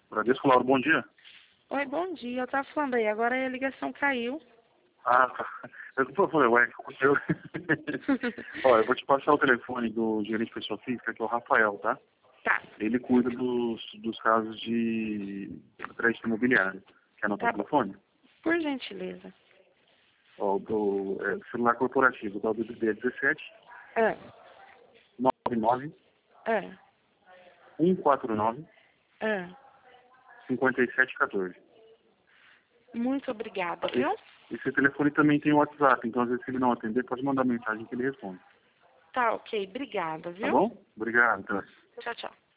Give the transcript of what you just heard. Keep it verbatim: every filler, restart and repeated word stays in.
Bradesco, Lauro, bom dia. Oi, bom dia. Eu tava falando aí, agora a ligação caiu. Ah, tá. Eu falei, ué, o que aconteceu? Ó, eu vou te passar o telefone do gerente de pessoa física, que é o Rafael, tá? Tá. Ele cuida dos, dos casos de crédito imobiliário. Quer anotar Tá o bom. telefone? Por gentileza. Ó, do é, celular corporativo, da U B B dezessete, É, nove nove, é, um quatro nove, é. cinco sete um quatro. Muito obrigada, Esse, viu? esse telefone também tem o WhatsApp, então às vezes se ele não atender, pode mandar mensagem que ele responde. Tá, ok. Obrigada, Tá viu? bom? Obrigado, então. Tchau, tchau.